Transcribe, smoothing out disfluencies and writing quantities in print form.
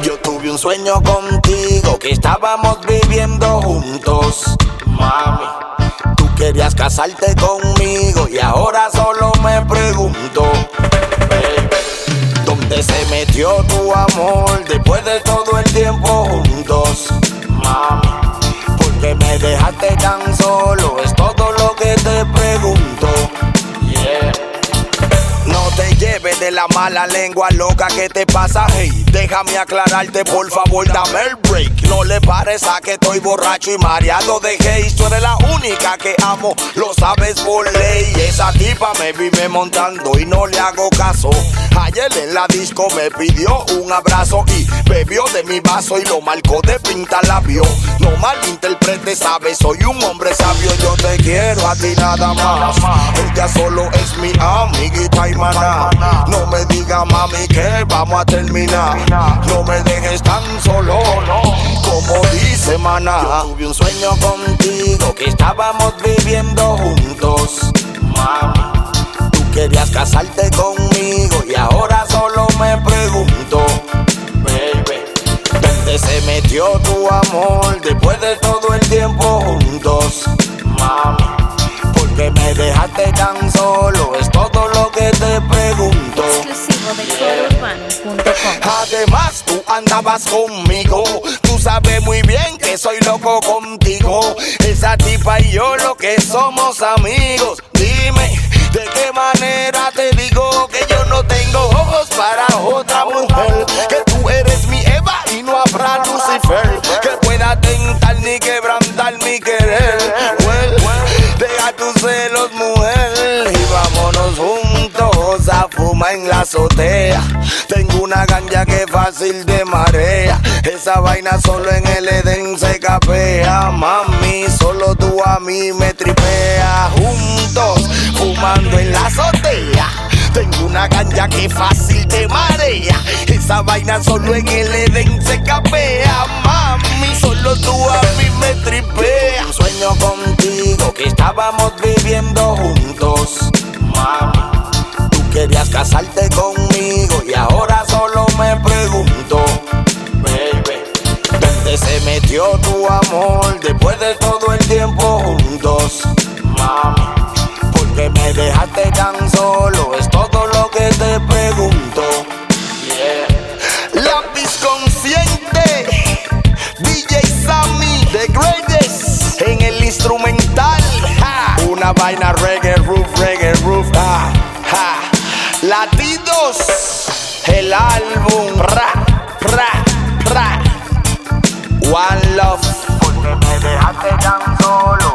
Yo tuve un sueño contigo, que estábamos viviendo juntos. Mami, tú querías casarte conmigo y ahora solo me pregunto, baby, ¿dónde se metió tu amor después de todo el tiempo juntos? Mami, ¿por qué me dejaste tan solo? Es todo lo que te pregunto. Yeah. No te lleves de la mala lengua loca, que te pasa, hey. Déjame aclararte, por favor, dame el break. No le pares a que estoy borracho y mareado de gays. Tú eres la única que amo, lo sabes por ley. Esa tipa me vive montando y no le hago caso. Ayer en la disco me pidió un abrazo y bebió de mi vaso y lo marcó de pintalabio. No malinterpretes, sabes, soy un hombre sabio. Yo te quiero a ti nada más. Ella solo es mi amiguita y maná. No me diga, mami, que vamos a terminar. No me dejes tan solo, como dice Maná. Yo tuve un sueño contigo, que estábamos viviendo juntos. Mami, tú querías casarte conmigo y ahora solo me pregunto, baby, ¿dónde se metió tu amor después de todo el tiempo juntos? Mami, ¿por qué me dejaste tan solo? Es todo lo que te pregunto. Exclusivo de colourbano.com. Además tú andabas conmigo, tú sabes muy bien que soy loco contigo. Esa tipa y yo lo que somos amigos. Dime, ¿de qué manera te digo que yo no tengo ojos para otra mujer? Que tú eres mi Eva y no habrá Lucifer que pueda tentar ni quebrantar mi querer. Well, deja tus celos, mujer, y vámonos juntos a fumar en la azotea. Tengo una ganja que fácil de marea. Esa vaina solo en el Edén se capea. Mami, solo tú a mí me tripea. Juntos, fumando en la azotea. Tengo una ganja que fácil te marea. Esa vaina solo en el Edén se capea. Mami, solo tú a mí me tripea. Un sueño contigo, que estábamos viviendo juntos. Mami, tú querías casarte conmigo y ahora solo me pregunto, baby, ¿dónde se metió tu amor después de todo el tiempo juntos? Mami, ¿por qué me dejaste tan solo? Es todo lo que te pregunto. Yeah. Lápiz consciente, DJ Sammy, The Greatest, en el instrumental. Ja. Una vaina reggae roof, ja, ja. Latidos, el álbum, One Love. Porque me dejaste tan solo.